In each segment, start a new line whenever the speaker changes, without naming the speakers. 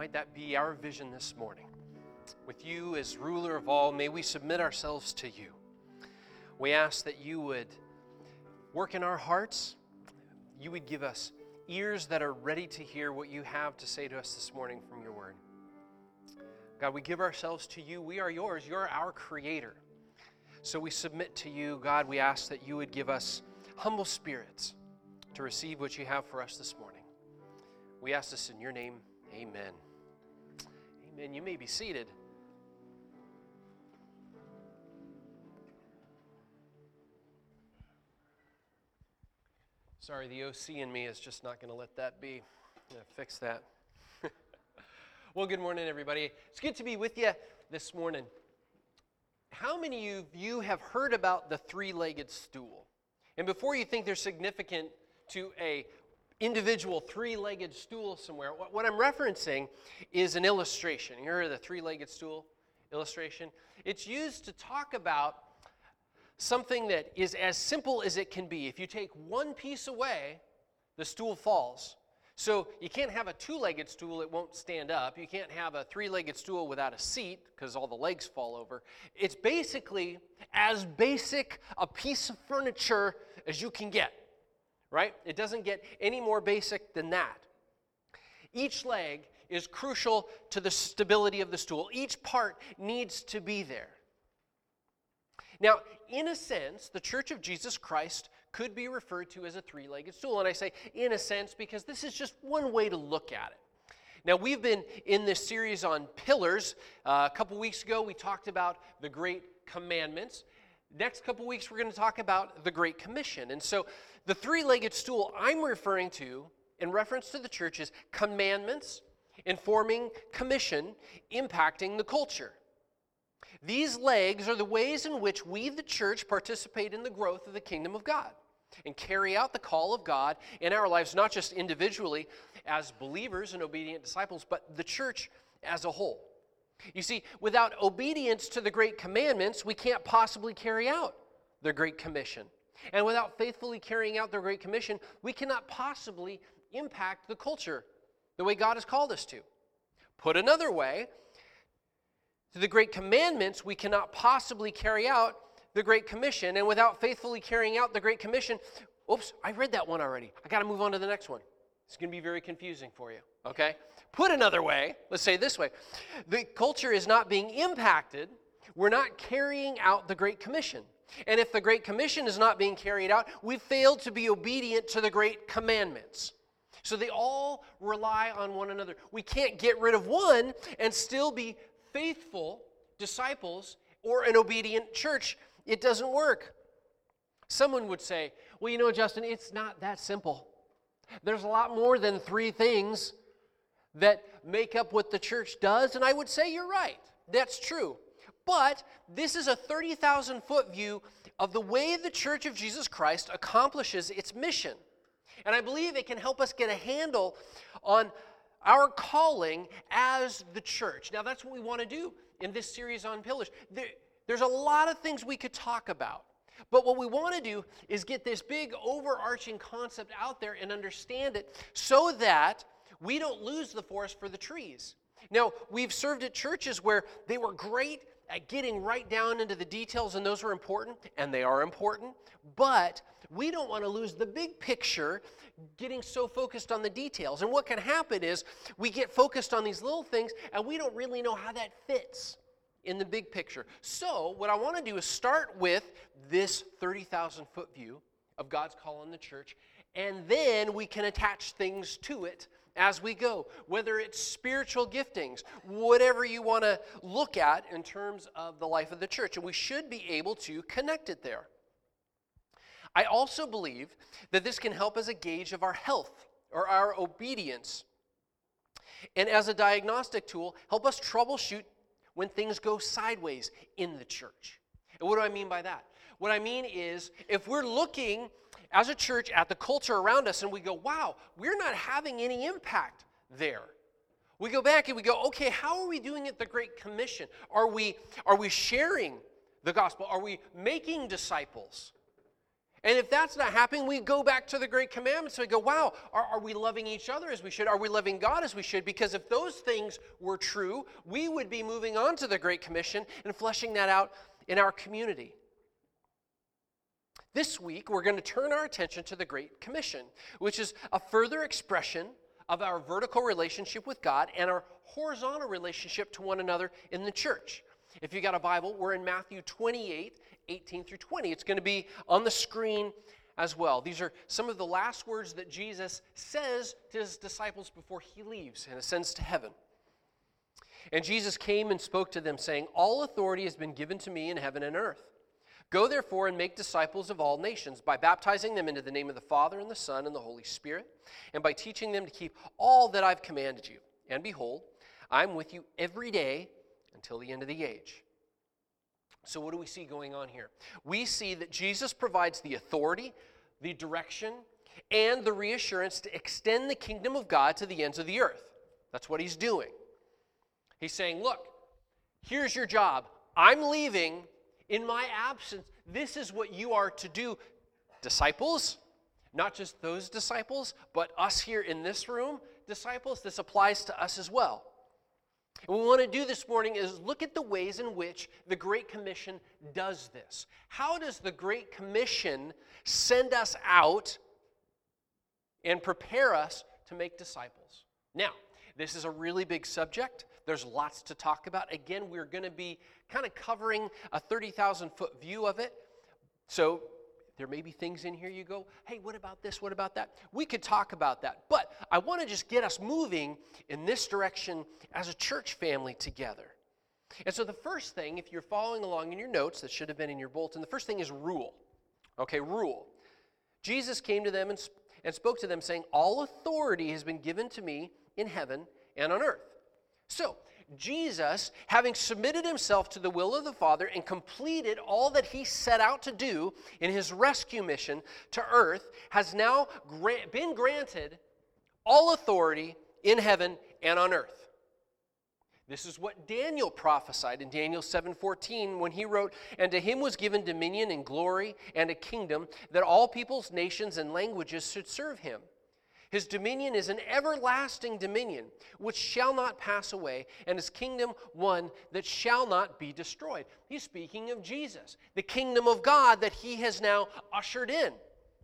Might that be our vision this morning. With you as ruler of all, may we submit ourselves to you. We ask that you would work in our hearts. You would give us ears that are ready to hear what you have to say to us this morning from your word. God, we give ourselves to you. We are yours. You're our creator. So we submit to you. God, we ask that you would give us humble spirits to receive what you have for us this morning. We ask this in your name. Amen. Amen. You may be seated. Sorry, the OC in me is just not going to let that be. I'm going to fix that. Well, good morning, everybody. It's good to be with you this morning. How many of you have heard about the three-legged stool? And before you think they're significant to a individual three-legged stool somewhere, what I'm referencing is an illustration. You heard of the three-legged stool illustration? It's used to talk about something that is as simple as it can be. If you take one piece away, the stool falls. So you can't have a two-legged stool, it won't stand up. You can't have a three-legged stool without a seat because all the legs fall over. It's basically as basic a piece of furniture as you can get, right? It doesn't get any more basic than that. Each leg is crucial to the stability of the stool. Each part needs to be there. Now, in a sense, the Church of Jesus Christ could be referred to as a three-legged stool. And I say in a sense because this is just one way to look at it. Now, we've been in this series on pillars. A couple weeks ago, we talked about the Great Commandments. Next couple weeks, we're going to talk about the Great Commission. And so the three-legged stool I'm referring to in reference to the church is commandments, informing commission, impacting the culture. These legs are the ways in which we, the church, participate in the growth of the kingdom of God and carry out the call of God in our lives, not just individually as believers and obedient disciples, but the church as a whole. You see, without obedience to the great commandments, we can't possibly carry out the Great Commission. And without faithfully carrying out the Great Commission, we cannot possibly impact the culture the way God has called us to. Put another way, to the Great Commandments, we cannot possibly carry out the Great Commission. And without faithfully carrying out the Great Commission, oops, I read that one already. I got to move on to the next one. It's going to be very confusing for you, okay? Put another way, let's say it this way. The culture is not being impacted. We're not carrying out the Great Commission. And if the Great Commission is not being carried out, we've failed to be obedient to the Great Commandments. So they all rely on one another. We can't get rid of one and still be faithful disciples or an obedient church. It doesn't work. Someone would say, well, you know, Justin, it's not that simple. There's a lot more than three things that make up what the church does. And I would say you're right. That's true. But this is a 30,000-foot view of the way the Church of Jesus Christ accomplishes its mission. And I believe it can help us get a handle on our calling as the church. Now, that's what we want to do in this series on pillars. There's a lot of things we could talk about. But what we want to do is get this big overarching concept out there and understand it so that we don't lose the forest for the trees. Now, we've served at churches where they were great at getting right down into the details, and those are important, and they are important. But we don't want to lose the big picture getting so focused on the details. And what can happen is we get focused on these little things, and we don't really know how that fits in the big picture. So what I want to do is start with this 30,000-foot view of God's call on the church, and then we can attach things to it as we go, whether it's spiritual giftings, whatever you want to look at in terms of the life of the church. And we should be able to connect it there. I also believe that this can help as a gauge of our health or our obedience. And as a diagnostic tool, help us troubleshoot when things go sideways in the church. And what do I mean by that? What I mean is if we're looking as a church at the culture around us and we go, wow, we're not having any impact there. We go back and we go, okay, how are we doing at the Great Commission? Are we sharing the gospel? Are we making disciples? And if that's not happening, we go back to the Great Commandments. We go, wow, are we loving each other as we should? Are we loving God as we should? Because if those things were true, we would be moving on to the Great Commission and fleshing that out in our community. This week, we're going to turn our attention to the Great Commission, which is a further expression of our vertical relationship with God and our horizontal relationship to one another in the church. If you got a Bible, we're in Matthew 28, 18 through 20. It's going to be on the screen as well. These are some of the last words that Jesus says to his disciples before he leaves and ascends to heaven. And Jesus came and spoke to them, saying, "All authority has been given to me in heaven and earth. Go therefore and make disciples of all nations, by baptizing them into the name of the Father and the Son and the Holy Spirit, and by teaching them to keep all that I've commanded you. And behold, I'm with you every day until the end of the age." So what do we see going on here? We see that Jesus provides the authority, the direction, and the reassurance to extend the kingdom of God to the ends of the earth. That's what he's doing. He's saying, look, here's your job. I'm leaving. In my absence, this is what you are to do. Disciples, not just those disciples, but us here in this room, disciples, this applies to us as well. And what we want to do this morning is look at the ways in which the Great Commission does this. How does the Great Commission send us out and prepare us to make disciples? Now, this is a really big subject. There's lots to talk about. Again, we're going to be kind of covering a 30,000-foot view of it. So there may be things in here you go, hey, what about this? What about that? We could talk about that. But I want to just get us moving in this direction as a church family together. And so the first thing, if you're following along in your notes, that should have been in your bulletin, the first thing is rule. Okay, rule. Jesus came to them and spoke to them, saying, "All authority has been given to me in heaven and on earth." So, Jesus, having submitted himself to the will of the Father and completed all that he set out to do in his rescue mission to earth, has now been granted all authority in heaven and on earth. This is what Daniel prophesied in Daniel 7:14 when he wrote, "And to him was given dominion and glory and a kingdom, that all peoples, nations, and languages should serve him. His dominion is an everlasting dominion, which shall not pass away, and his kingdom one that shall not be destroyed." He's speaking of Jesus, the kingdom of God that he has now ushered in.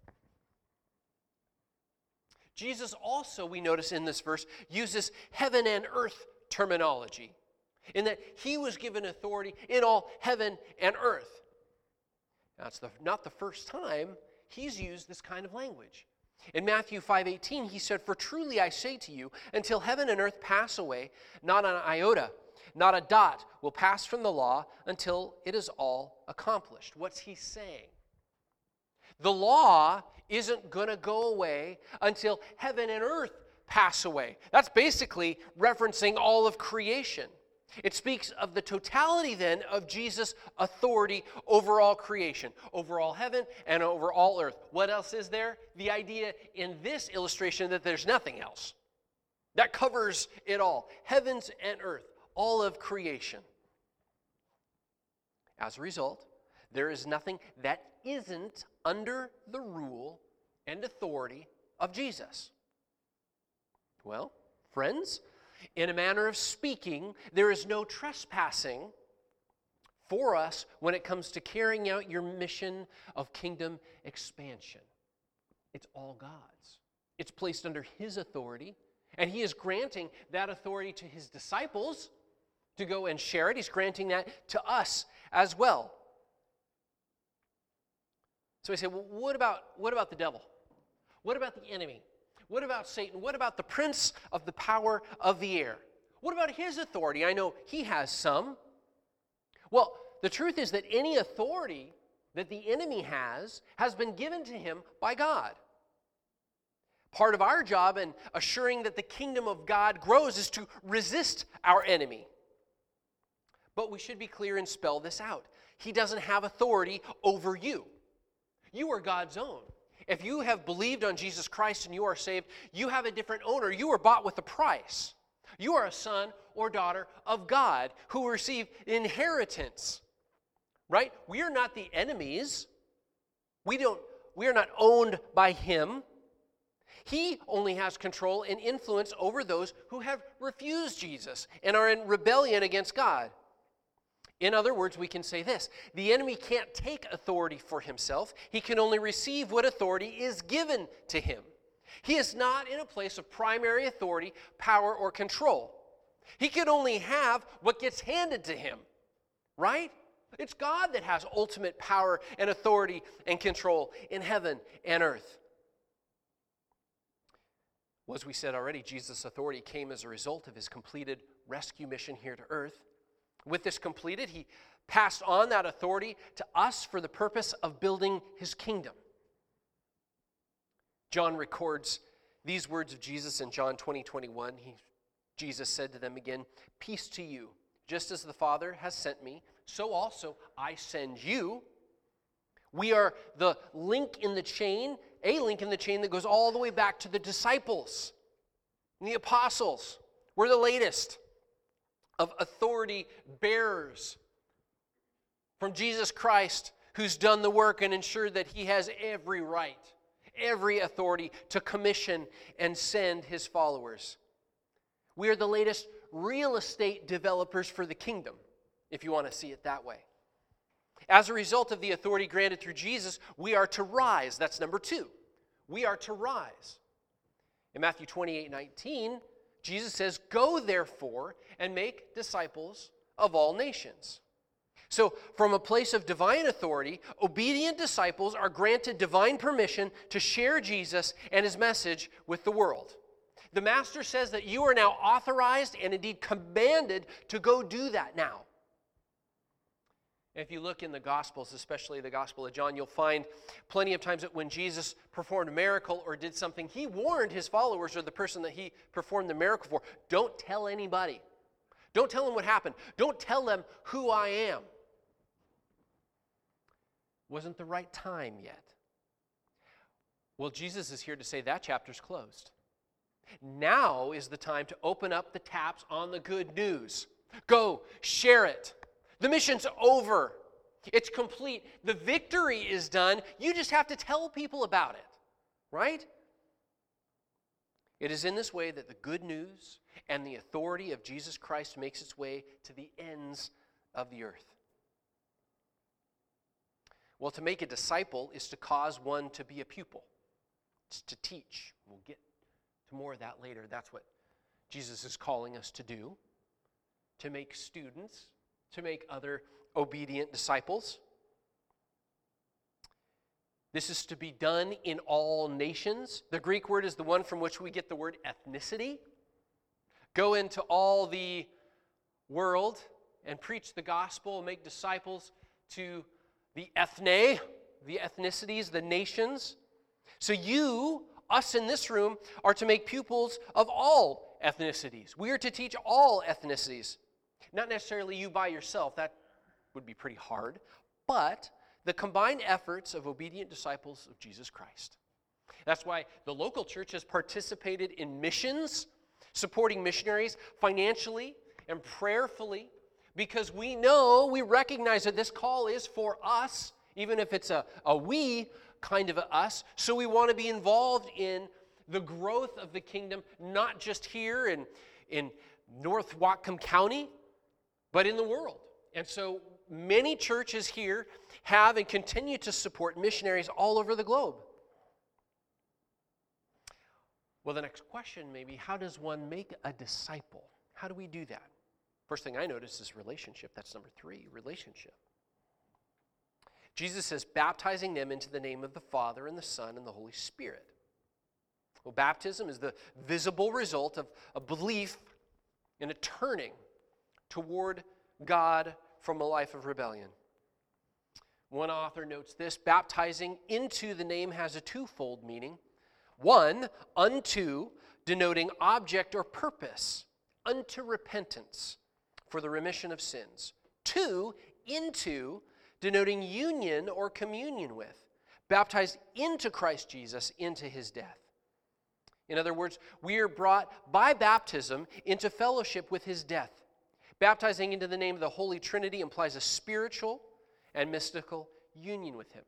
Jesus also, we notice in this verse, uses heaven and earth terminology, in that he was given authority in all heaven and earth. That's not the first time he's used this kind of language. In Matthew 5:18, he said, "For truly I say to you, until heaven and earth pass away, not an iota, not a dot will pass from the law until it is all accomplished." What's he saying? The law isn't going to go away until heaven and earth pass away. That's basically referencing all of creation. It speaks of the totality then of Jesus' authority over all creation, over all heaven and over all earth. What else is there? The idea in this illustration that there's nothing else. That covers it all. Heavens and earth, all of creation. As a result, there is nothing that isn't under the rule and authority of Jesus. Well, friends, in a manner of speaking, there is no trespassing for us when it comes to carrying out your mission of kingdom expansion. It's all God's. It's placed under his authority, and he is granting that authority to his disciples to go and share it. He's granting that to us as well. So we say, well, what about the devil? What about the enemy? What about Satan? What about the prince of the power of the air? What about his authority? I know he has some. Well, the truth is that any authority that the enemy has been given to him by God. Part of our job in assuring that the kingdom of God grows is to resist our enemy. But we should be clear and spell this out. He doesn't have authority over you. You are God's own. If you have believed on Jesus Christ and you are saved, you have a different owner. You were bought with a price. You are a son or daughter of God who receive inheritance. Right? We are not the enemies. We don't We are not owned by him. He only has control and influence over those who have refused Jesus and are in rebellion against God. In other words, we can say this: the enemy can't take authority for himself. He can only receive what authority is given to him. He is not in a place of primary authority, power, or control. He can only have what gets handed to him, right? It's God that has ultimate power and authority and control in heaven and earth. Well, as we said already, Jesus' authority came as a result of his completed rescue mission here to earth. With this completed, he passed on that authority to us for the purpose of building his kingdom. John records these words of Jesus in John 20:21. Jesus said to them again, "Peace to you. Just as the Father has sent me, so also I send you." We are the link in the chain, a link in the chain that goes all the way back to the disciples and the apostles. We're the latest of authority bearers from Jesus Christ, who's done the work and ensured that he has every right, every authority to commission and send his followers. We are the latest real estate developers for the kingdom, if you want to see it that way. As a result of the authority granted through Jesus, we are to rise. That's number 2. We are to rise. In Matthew 28:19, Jesus says, "Go therefore and make disciples of all nations." So, from a place of divine authority, obedient disciples are granted divine permission to share Jesus and his message with the world. The Master says that you are now authorized and indeed commanded to go do that now. If you look in the Gospels, especially the Gospel of John, you'll find plenty of times that when Jesus performed a miracle or did something, he warned his followers or the person that he performed the miracle for, don't tell anybody. Don't tell them what happened. Don't tell them who I am. Wasn't the right time yet. Well, Jesus is here to say that chapter's closed. Now is the time to open up the taps on the good news. Go, share it. The mission's over. It's complete. The victory is done. You just have to tell people about it, right? It is in this way that the good news and the authority of Jesus Christ makes its way to the ends of the earth. Well, to make a disciple is to cause one to be a pupil. It's to teach. We'll get to more of that later. That's what Jesus is calling us to do. To make students, to make other obedient disciples. This is to be done in all nations. The Greek word is the one from which we get the word ethnicity. Go into all the world and preach the gospel and make disciples to the ethne, the ethnicities, the nations. So you, us in this room, are to make pupils of all ethnicities. We are to teach all ethnicities. Not necessarily you by yourself, that would be pretty hard, but the combined efforts of obedient disciples of Jesus Christ. That's why the local church has participated in missions, supporting missionaries financially and prayerfully, because we recognize that this call is for us, even if it's a we kind of a us. So we want to be involved in the growth of the kingdom, not just here in North Whatcom County, but in the world. And so many churches here have and continue to support missionaries all over the globe. Well, the next question may be, how does one make a disciple? How do we do that? First thing I notice is relationship. That's number 3, relationship. Jesus says, baptizing them into the name of the Father and the Son and the Holy Spirit. Well, baptism is the visible result of a belief in a turning toward God from a life of rebellion. One author notes this: baptizing into the name has a twofold meaning. One, unto, denoting object or purpose, unto repentance for the remission of sins. 2, into, denoting union or communion with, baptized into Christ Jesus, into his death. In other words, we are brought by baptism into fellowship with his death. Baptizing into the name of the Holy Trinity implies a spiritual and mystical union with him.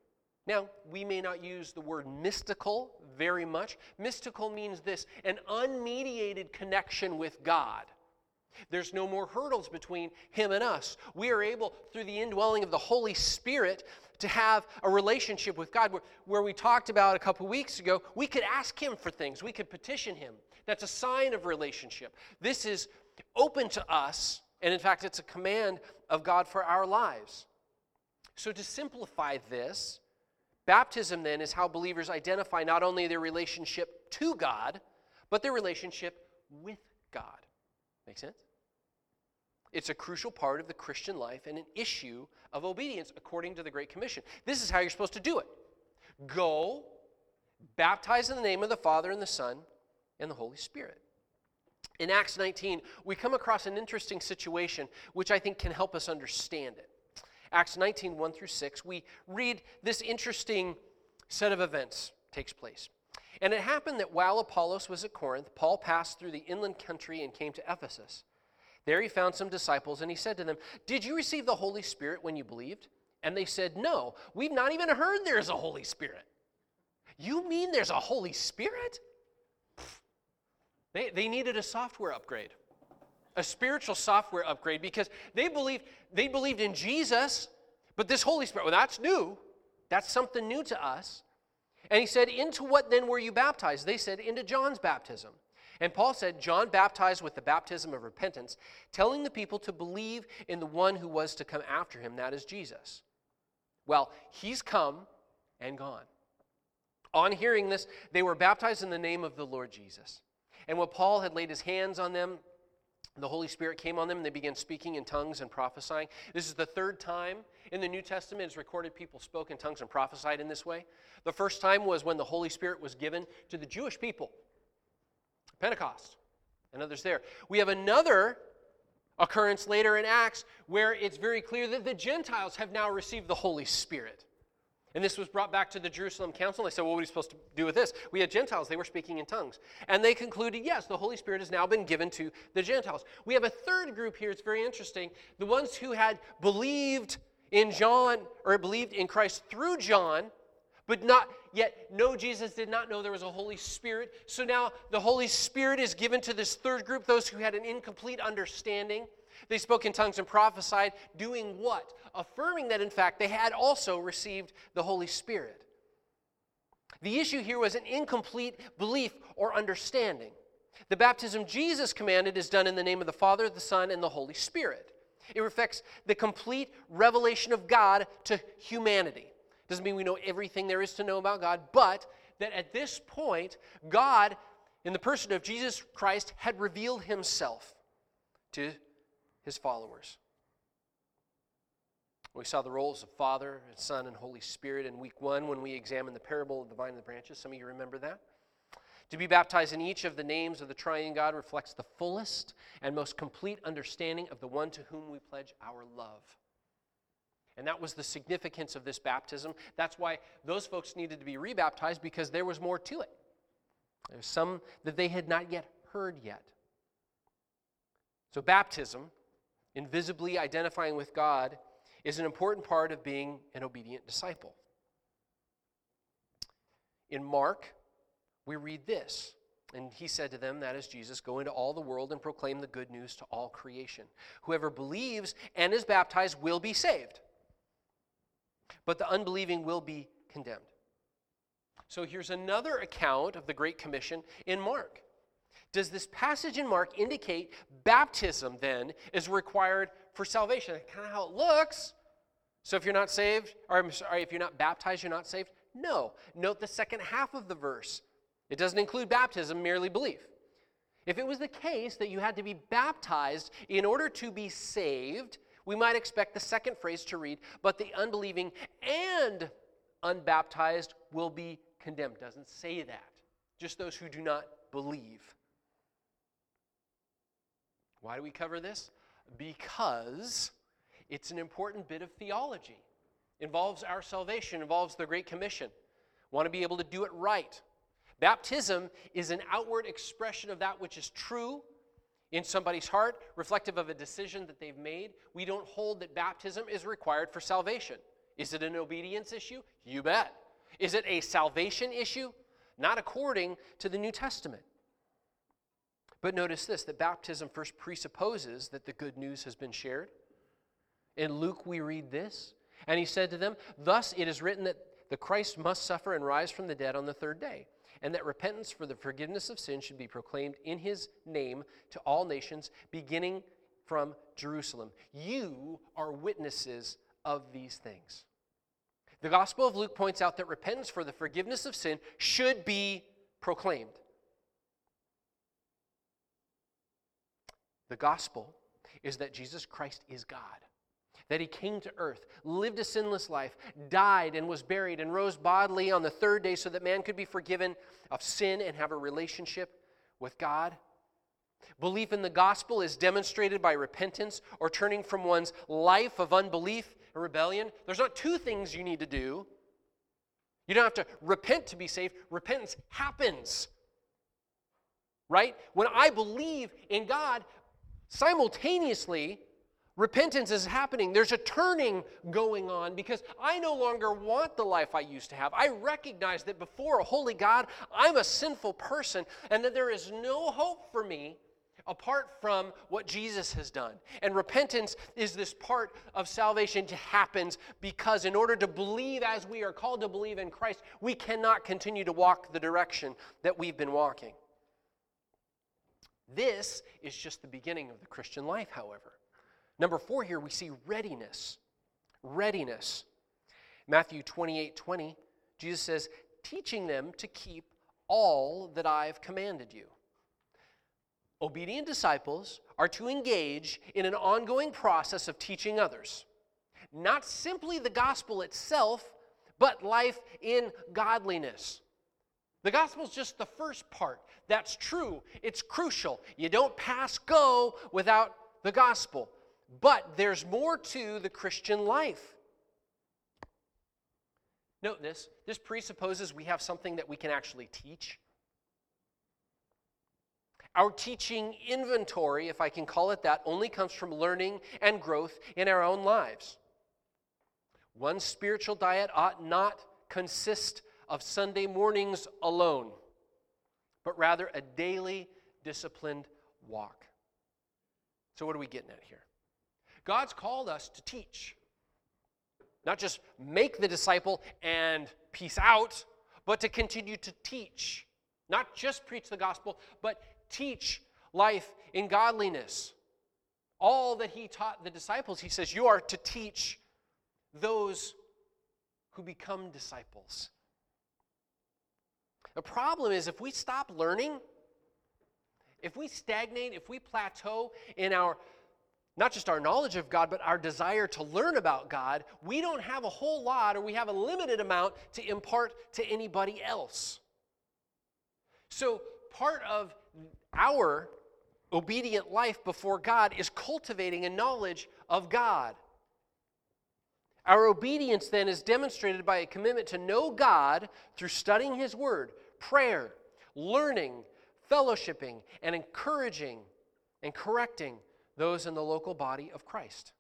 Now, we may not use the word mystical very much. Mystical means this, an unmediated connection with God. There's no more hurdles between him and us. We are able, through the indwelling of the Holy Spirit, to have a relationship with God where we talked about a couple weeks ago, we could ask him for things. We could petition him. That's a sign of relationship. This is open to us, and in fact, it's a command of God for our lives. So to simplify this, baptism then is how believers identify not only their relationship to God, but their relationship with God. Make sense? It's a crucial part of the Christian life and an issue of obedience according to the Great Commission. This is how you're supposed to do it. Go, baptize in the name of the Father and the Son and the Holy Spirit. In Acts 19, we come across an interesting situation which I think can help us understand it. Acts 19, 1 through 6, we read this interesting set of events takes place. And it happened that while Apollos was at Corinth, Paul passed through the inland country and came to Ephesus. There he found some disciples, and he said to them, "Did you receive the Holy Spirit when you believed?" And they said, "No, we've not even heard there's a Holy Spirit." You mean there's a Holy Spirit? They needed a software upgrade, a spiritual software upgrade, because they believed in Jesus, but this Holy Spirit, well, that's new. That's something new to us. And he said, "Into what then were you baptized?" They said, "Into John's baptism." And Paul said, "John baptized with the baptism of repentance, telling the people to believe in the one who was to come after him, that is Jesus. Well, he's come and gone." On hearing this, they were baptized in the name of the Lord Jesus. And when Paul had laid his hands on them, the Holy Spirit came on them, and they began speaking in tongues and prophesying. This is the third time in the New Testament it's recorded people spoke in tongues and prophesied in this way. The first time was when the Holy Spirit was given to the Jewish people. Pentecost, and others there. We have another occurrence later in Acts where it's very clear that the Gentiles have now received the Holy Spirit. And this was brought back to the Jerusalem Council. They said, well, what are we supposed to do with this? We had Gentiles. They were speaking in tongues. And they concluded, yes, the Holy Spirit has now been given to the Gentiles. We have a third group here. It's very interesting. The ones who had believed in John, or believed in Christ through John, but not yet know Jesus, did not know there was a Holy Spirit. So now the Holy Spirit is given to this third group, those who had an incomplete understanding. They spoke in tongues and prophesied, doing what? Affirming that, in fact, they had also received the Holy Spirit. The issue here was an incomplete belief or understanding. The baptism Jesus commanded is done in the name of the Father, the Son, and the Holy Spirit. It reflects the complete revelation of God to humanity. Doesn't mean we know everything there is to know about God, but that at this point, God, in the person of Jesus Christ, had revealed himself to his followers. We saw the roles of Father, Son, and Holy Spirit in week 1 when we examined the parable of the vine and the branches. Some of you remember that. To be baptized in each of the names of the triune God reflects the fullest and most complete understanding of the one to whom we pledge our love. And that was the significance of this baptism. That's why those folks needed to be rebaptized, because there was more to it. There was some that they had not yet heard yet. So baptism, invisibly identifying with God, is an important part of being an obedient disciple. In Mark, we read this. And he said to them, that is Jesus, "Go into all the world and proclaim the good news to all creation. Whoever believes and is baptized will be saved, but the unbelieving will be condemned." So here's another account of the Great Commission in Mark. Does this passage in Mark indicate baptism then is required for salvation? That's kind of how it looks. So if you're not saved, or I'm sorry, if you're not baptized, you're not saved? No. Note the second half of the verse. It doesn't include baptism, merely belief. If it was the case that you had to be baptized in order to be saved, we might expect the second phrase to read, "But the unbelieving and unbaptized will be condemned." It doesn't say that. Just those who do not believe. Why do we cover this? Because it's an important bit of theology. Involves our salvation, involves the Great Commission. Want to be able to do it right. Baptism is an outward expression of that which is true in somebody's heart, reflective of a decision that they've made. We don't hold that baptism is required for salvation. Is it an obedience issue? You bet. Is it a salvation issue? Not according to the New Testament. But notice this, that baptism first presupposes that the good news has been shared. In Luke we read this, and he said to them, "Thus it is written that the Christ must suffer and rise from the dead on the third day, and that repentance for the forgiveness of sin should be proclaimed in his name to all nations, beginning from Jerusalem. You are witnesses of these things." The Gospel of Luke points out that repentance for the forgiveness of sin should be proclaimed. The gospel is that Jesus Christ is God, that he came to earth, lived a sinless life, died and was buried, and rose bodily on the third day so that man could be forgiven of sin and have a relationship with God. Belief in the gospel is demonstrated by repentance or turning from one's life of unbelief and rebellion. There's not two things you need to do. You don't have to repent to be saved. Repentance happens. Right? When I believe in God, simultaneously, repentance is happening. There's a turning going on because I no longer want the life I used to have. I recognize that before a holy God, I'm a sinful person and that there is no hope for me apart from what Jesus has done. And repentance is this part of salvation that happens because in order to believe as we are called to believe in Christ, we cannot continue to walk the direction that we've been walking. This is just the beginning of the Christian life, however. Number 4 here, we see readiness. Readiness. Matthew 28:20, Jesus says, "Teaching them to keep all that I've commanded you." Obedient disciples are to engage in an ongoing process of teaching others. Not simply the gospel itself, but life in godliness. The gospel is just the first part. That's true. It's crucial. You don't pass go without the gospel. But there's more to the Christian life. Note this. This presupposes we have something that we can actually teach. Our teaching inventory, if I can call it that, only comes from learning and growth in our own lives. One's spiritual diet ought not consist of Sunday mornings alone, but rather a daily disciplined walk. So what are we getting at here? God's called us to teach. Not just make the disciple and peace out, but to continue to teach. Not just preach the gospel, but teach life in godliness. All that he taught the disciples, he says, you are to teach those who become disciples. The problem is if we stop learning, if we stagnate, if we plateau in our, not just our knowledge of God, but our desire to learn about God, we don't have a whole lot, or we have a limited amount to impart to anybody else. So part of our obedient life before God is cultivating a knowledge of God. Our obedience then is demonstrated by a commitment to know God through studying His Word, prayer, learning, fellowshipping, and encouraging and correcting those in the local body of Christ.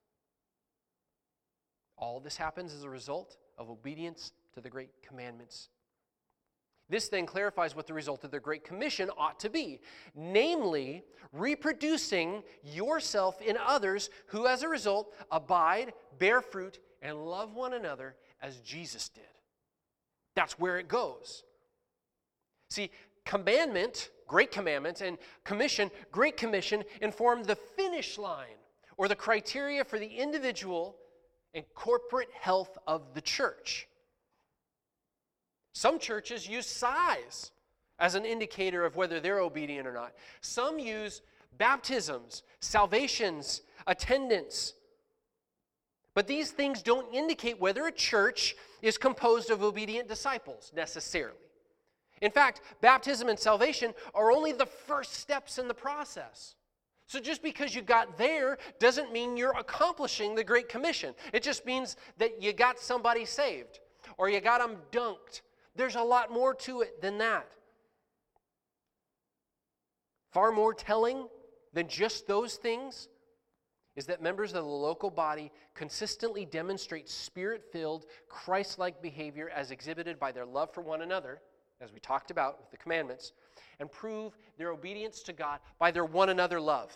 All this happens as a result of obedience to the great commandments. This then clarifies what the result of the Great Commission ought to be, namely, reproducing yourself in others who, as a result, abide, bear fruit, and love one another as Jesus did. That's where it goes. See, commandment, Great Commandment, and commission, Great Commission, inform the finish line, or the criteria for the individual and corporate health of the church. Some churches use size as an indicator of whether they're obedient or not. Some use baptisms, salvations, attendance. But these things don't indicate whether a church is composed of obedient disciples necessarily. In fact, baptism and salvation are only the first steps in the process. So just because you got there doesn't mean you're accomplishing the Great Commission. It just means that you got somebody saved or you got them dunked. There's a lot more to it than that. Far more telling than just those things is that members of the local body consistently demonstrate Spirit-filled, Christ-like behavior as exhibited by their love for one another, as we talked about with the commandments, and prove their obedience to God by their one another love.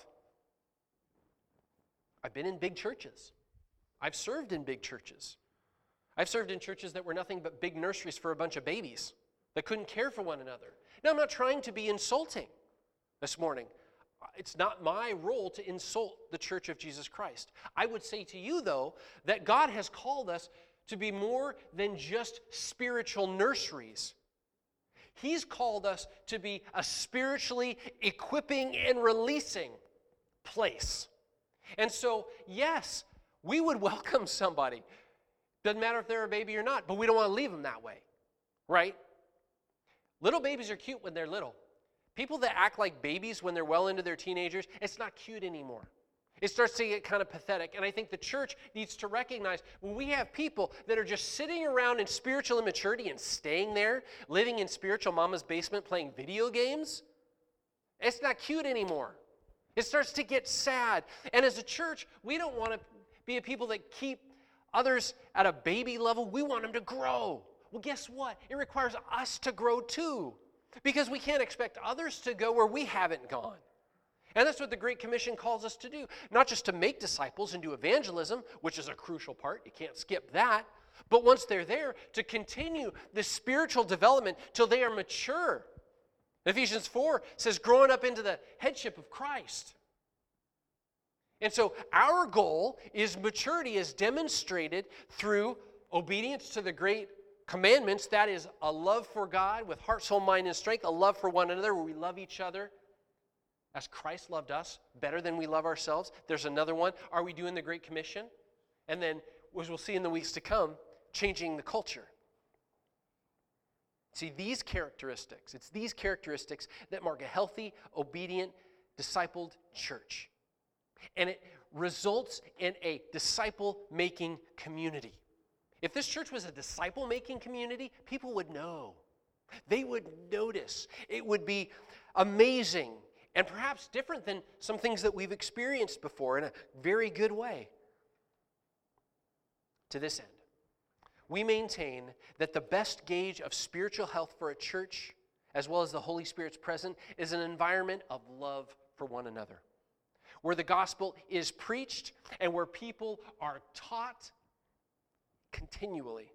I've been in big churches. I've served in big churches. I've served in churches that were nothing but big nurseries for a bunch of babies that couldn't care for one another. Now, I'm not trying to be insulting this morning. It's not my role to insult the Church of Jesus Christ. I would say to you, though, that God has called us to be more than just spiritual nurseries. He's called us to be a spiritually equipping and releasing place. And so, yes, we would welcome somebody. Doesn't matter if they're a baby or not, but we don't want to leave them that way, right? Little babies are cute when they're little. People that act like babies when they're well into their teenagers, it's not cute anymore. It starts to get kind of pathetic. And I think the church needs to recognize when we have people that are just sitting around in spiritual immaturity and staying there, living in spiritual mama's basement playing video games, it's not cute anymore. It starts to get sad. And as a church, we don't want to be a people that keep others at a baby level. We want them to grow. Well, guess what? It requires us to grow too. Because we can't expect others to go where we haven't gone. And that's what the Great Commission calls us to do. Not just to make disciples and do evangelism, which is a crucial part. You can't skip that. But once they're there, to continue the spiritual development till they are mature. Ephesians 4 says, growing up into the headship of Christ. And so our goal is maturity is demonstrated through obedience to the great commandments. That is a love for God with heart, soul, mind, and strength. A love for one another where we love each other as Christ loved us better than we love ourselves. There's another one. Are we doing the Great Commission? And then, as we'll see in the weeks to come, changing the culture. See, these characteristics, it's these characteristics that mark a healthy, obedient, discipled church. And it results in a disciple-making community. If this church was a disciple-making community, people would know. They would notice. It would be amazing and perhaps different than some things that we've experienced before in a very good way. To this end, we maintain that the best gauge of spiritual health for a church, as well as the Holy Spirit's presence, is an environment of love for one another, where the gospel is preached and where people are taught continually.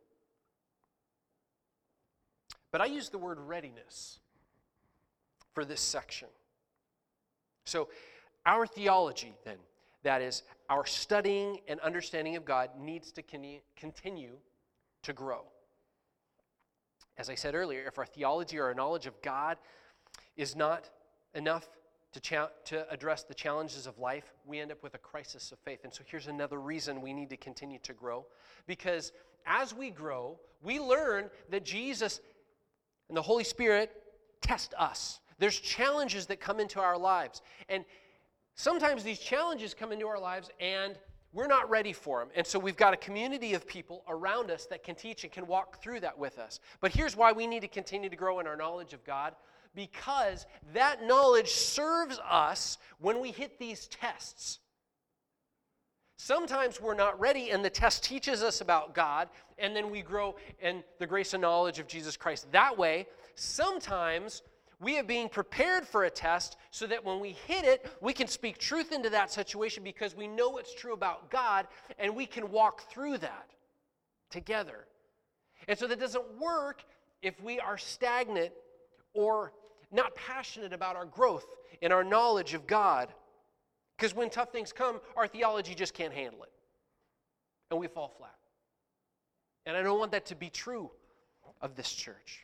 But I use the word readiness for this section. So our theology, then, that is, our studying and understanding of God, needs to continue to grow. As I said earlier, if our theology or our knowledge of God is not enough to address the challenges of life, we end up with a crisis of faith. And so here's another reason we need to continue to grow. Because as we grow, we learn that Jesus and the Holy Spirit test us. There's challenges that come into our lives. And sometimes these challenges come into our lives and we're not ready for them. And so we've got a community of people around us that can teach and can walk through that with us. But here's why we need to continue to grow in our knowledge of God. Because that knowledge serves us when we hit these tests. Sometimes we're not ready and the test teaches us about God and then we grow in the grace and knowledge of Jesus Christ that way. Sometimes we are being prepared for a test so that when we hit it, we can speak truth into that situation because we know what's true about God and we can walk through that together. And so that doesn't work if we are stagnant or not passionate about our growth in our knowledge of God. Because when tough things come, our theology just can't handle it. And we fall flat. And I don't want that to be true of this church.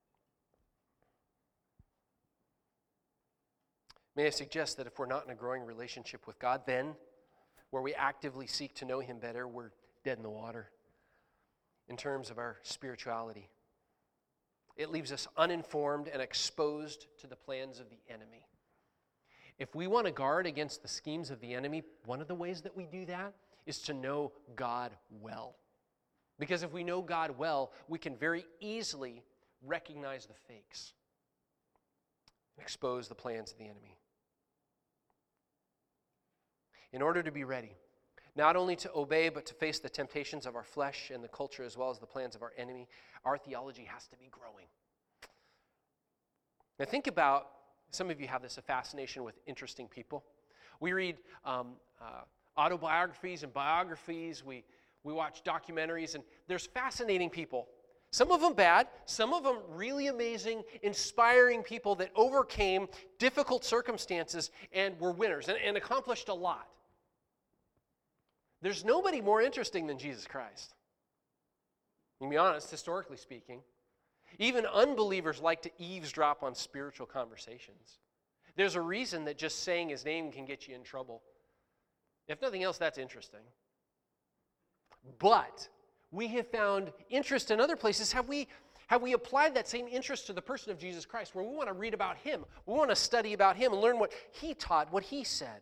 May I suggest that if we're not in a growing relationship with God, then where we actively seek to know Him better, we're dead in the water in terms of our spirituality. It leaves us uninformed and exposed to the plans of the enemy. If we want to guard against the schemes of the enemy, one of the ways that we do that is to know God well. Because if we know God well, we can very easily recognize the fakes and expose the plans of the enemy. in order to be ready, not only to obey, but to face the temptations of our flesh and the culture as well as the plans of our enemy, our theology has to be growing. Now think about, some of you have this, a fascination with interesting people. We read autobiographies and biographies. We watch documentaries, and there's fascinating people. Some of them bad, some of them really amazing, inspiring people that overcame difficult circumstances and were winners and accomplished a lot. There's nobody more interesting than Jesus Christ. To be honest, historically speaking, even unbelievers like to eavesdrop on spiritual conversations. There's a reason that just saying his name can get you in trouble. If nothing else, that's interesting. But we have found interest in other places. Have we applied that same interest to the person of Jesus Christ, where we want to read about him, we want to study about him and learn what he taught, what he said?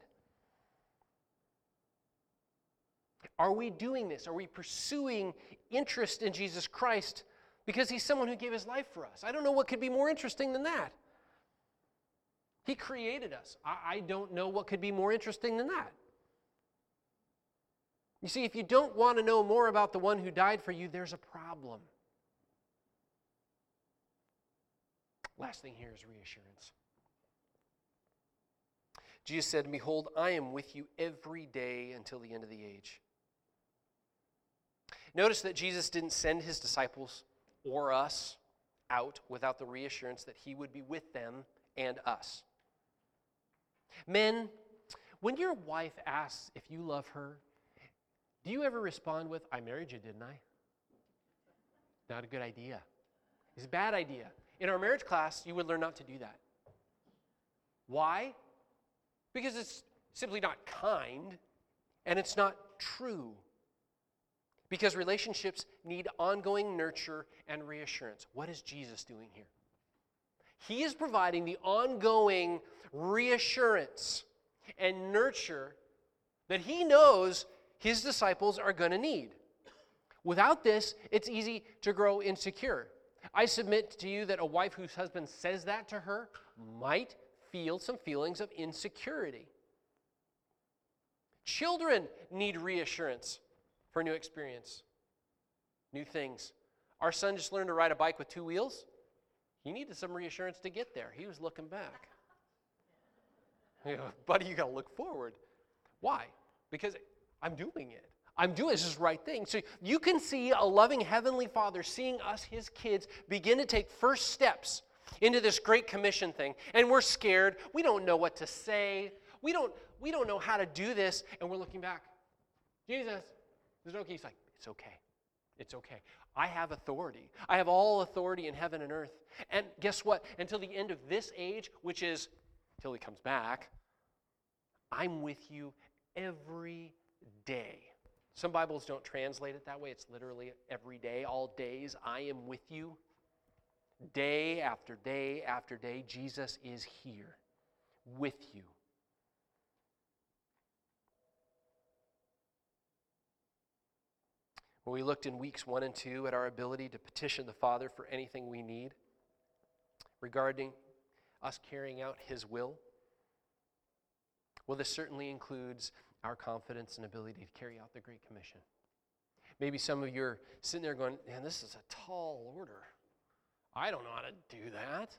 Are we doing this? Are we pursuing interest in Jesus Christ because he's someone who gave his life for us? I don't know what could be more interesting than that. He created us. I don't know what could be more interesting than that. You see, if you don't want to know more about the one who died for you, there's a problem. Last thing here is reassurance. Jesus said, "Behold, I am with you every day until the end of the age." Notice that Jesus didn't send his disciples or us out without the reassurance that he would be with them and us. Men, when your wife asks if you love her, do you ever respond with, "I married you, didn't I?" Not a good idea. It's a bad idea. In our marriage class, you would learn not to do that. Why? Because it's simply not kind, and it's not true. Because relationships need ongoing nurture and reassurance. What is Jesus doing here? He is providing the ongoing reassurance and nurture that he knows his disciples are going to need. Without this, it's easy to grow insecure. I submit to you that a wife whose husband says that to her might feel some feelings of insecurity. Children need reassurance for new experience, new things. Our son just learned to ride a bike with 2 wheels. He needed some reassurance to get there. He was looking back. Buddy, you got to look forward. Why? Because I'm doing it. This is the right thing. So you can see a loving Heavenly Father seeing us, his kids, begin to take first steps into this Great Commission thing. And we're scared. We don't know what to say. We don't know how to do this. And we're looking back. Jesus, is it okay? He's like, it's okay. It's okay. I have authority. I have all authority in heaven and earth. And guess what? Until the end of this age, which is till he comes back, I'm with you every day. Some Bibles don't translate it that way. It's literally every day, all days, I am with you. Day after day after day, Jesus is here with you. When we looked in weeks 1 and 2 at our ability to petition the Father for anything we need regarding us carrying out his will, well, this certainly includes our confidence and ability to carry out the Great Commission. Maybe some of you are sitting there going, man, this is a tall order. I don't know how to do that.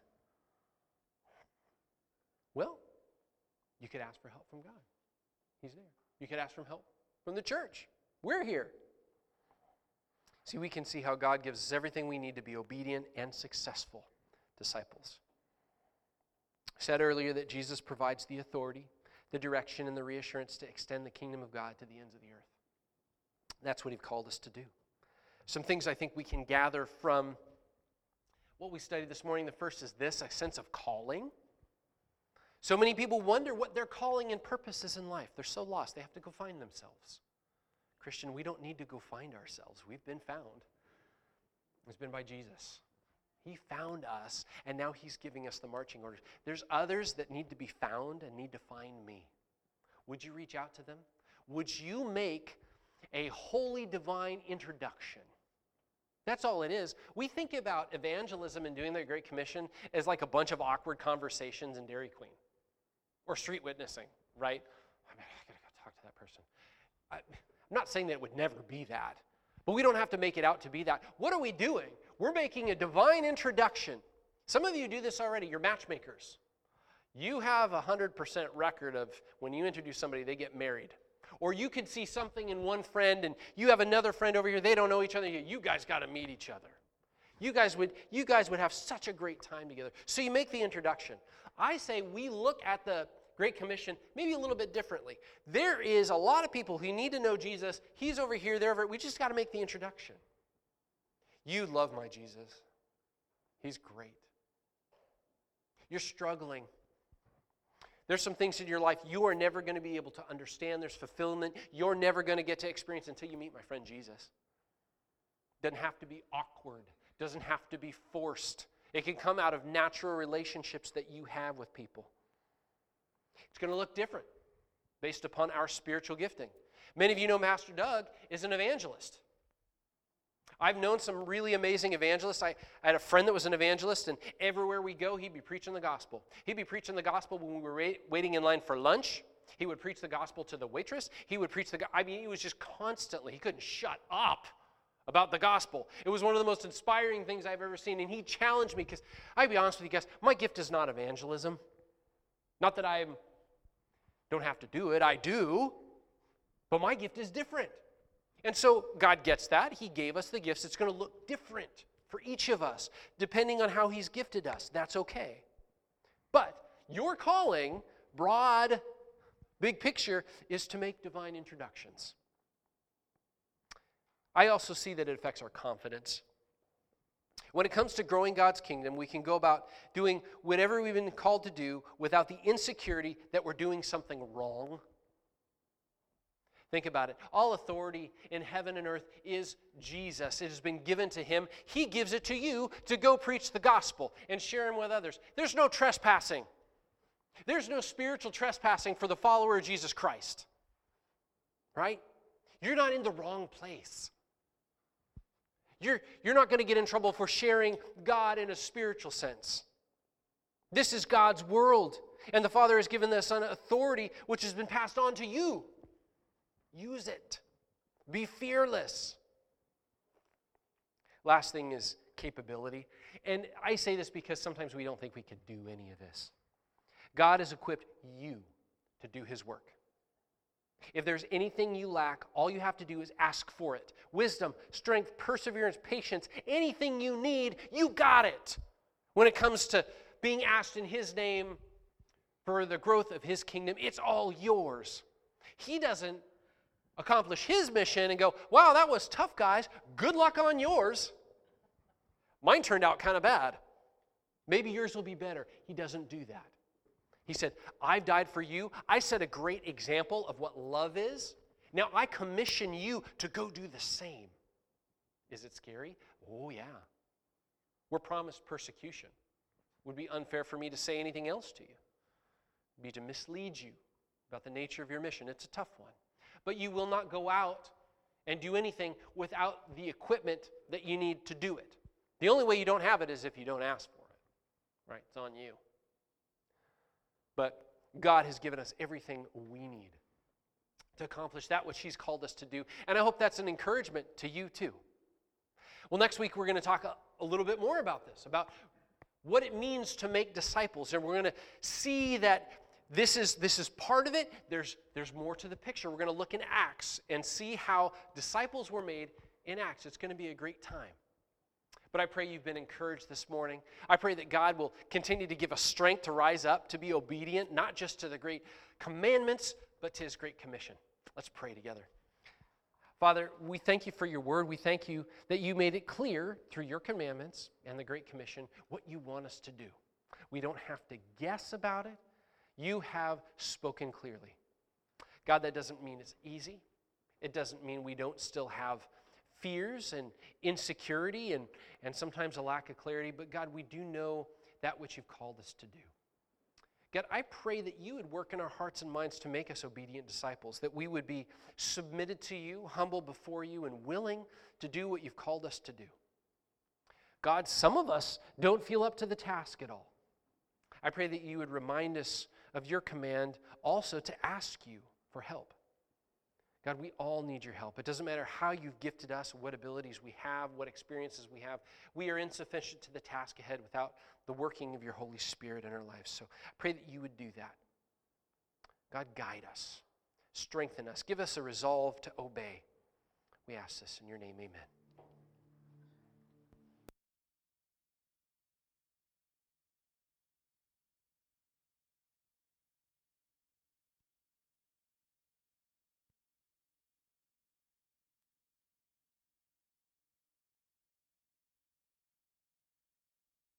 Well, you could ask for help from God. He's there. You could ask for help from the church. We're here. See, we can see how God gives us everything we need to be obedient and successful disciples. I said earlier that Jesus provides the authority, the direction, and the reassurance to extend the kingdom of God to the ends of the earth. That's what he called us to do. Some things I think we can gather from what we studied this morning. The first is this, a sense of calling. So many people wonder what their calling and purpose is in life. They're so lost. They have to go find themselves. Christian, we don't need to go find ourselves. We've been found. It's been by Jesus. He found us, and now he's giving us the marching orders. There's others that need to be found and need to find me. Would you reach out to them? Would you make a holy divine introduction? That's all it is. We think about evangelism and doing the Great Commission as like a bunch of awkward conversations in Dairy Queen or street witnessing, right? I gotta go talk to I'm not saying that it would never be that, but we don't have to make it out to be that. What are we doing? We're making a divine introduction. Some of you do this already. You're matchmakers. You have a 100% record of when you introduce somebody, they get married. Or you could see something in one friend and you have another friend over here, they don't know each other. You guys got to meet each other. You guys would have such a great time together. So you make the introduction. I say we look at the Great Commission maybe a little bit differently. There is a lot of people who need to know Jesus. He's over here, they're over here. We just got to make the introduction. You love my Jesus. He's great. You're struggling. There's some things in your life you are never going to be able to understand. There's fulfillment you're never going to get to experience until you meet my friend Jesus. Doesn't have to be awkward. Doesn't have to be forced. It can come out of natural relationships that you have with people. It's going to look different based upon our spiritual gifting. Many of you know Master Doug is an evangelist. I've known some really amazing evangelists. I had a friend that was an evangelist, and everywhere we go, he'd be preaching the gospel. He'd be preaching the gospel when we were waiting in line for lunch. He would preach the gospel to the waitress. He would preach he was just constantly, he couldn't shut up about the gospel. It was one of the most inspiring things I've ever seen, and he challenged me because, I'll be honest with you guys, my gift is not evangelism. Not that I don't have to do it, I do, but my gift is different. And so God gets that. He gave us the gifts. It's going to look different for each of us, depending on how he's gifted us. That's okay. But your calling, broad, big picture, is to make divine introductions. I also see that it affects our confidence. When it comes to growing God's kingdom, we can go about doing whatever we've been called to do without the insecurity that we're doing something wrong. Think about it. All authority in heaven and earth is Jesus. It has been given to him. He gives it to you to go preach the gospel and share him with others. There's no trespassing. There's no spiritual trespassing for the follower of Jesus Christ. Right? You're not in the wrong place. You're not going to get in trouble for sharing God in a spiritual sense. This is God's world, and the Father has given the Son authority which has been passed on to you. Use it. Be fearless. Last thing is capability. And I say this because sometimes we don't think we could do any of this. God has equipped you to do his work. If there's anything you lack, all you have to do is ask for it. Wisdom, strength, perseverance, patience, anything you need, you got it. When it comes to being asked in his name for the growth of his kingdom, it's all yours. He doesn't accomplish his mission and go, wow, that was tough, guys. Good luck on yours. Mine turned out kind of bad. Maybe yours will be better. He doesn't do that. He said, I've died for you. I set a great example of what love is. Now I commission you to go do the same. Is it scary? Oh, yeah. We're promised persecution. Would be unfair for me to say anything else to you. It would be to mislead you about the nature of your mission. It's a tough one. But you will not go out and do anything without the equipment that you need to do it. The only way you don't have it is if you don't ask for it. Right? It's on you. But God has given us everything we need to accomplish that which he's called us to do. And I hope that's an encouragement to you too. Well, next week we're going to talk a little bit more about this, about what it means to make disciples. And we're going to see that this is part of it. There's more to the picture. We're going to look in Acts and see how disciples were made in Acts. It's going to be a great time. But I pray you've been encouraged this morning. I pray that God will continue to give us strength to rise up, to be obedient, not just to the great commandments, but to his great commission. Let's pray together. Father, we thank you for your word. We thank you that you made it clear through your commandments and the great commission what you want us to do. We don't have to guess about it. You have spoken clearly. God, that doesn't mean it's easy. It doesn't mean we don't still have fears and insecurity and sometimes a lack of clarity. But God, we do know that which you've called us to do. God, I pray that you would work in our hearts and minds to make us obedient disciples, that we would be submitted to you, humble before you, and willing to do what you've called us to do. God, some of us don't feel up to the task at all. I pray that you would remind us of your command also to ask you for help. God, we all need your help. It doesn't matter how you've gifted us, what abilities we have, what experiences we have. We are insufficient to the task ahead without the working of your Holy Spirit in our lives. So I pray that you would do that. God, guide us, strengthen us, give us a resolve to obey. We ask this in your name, amen.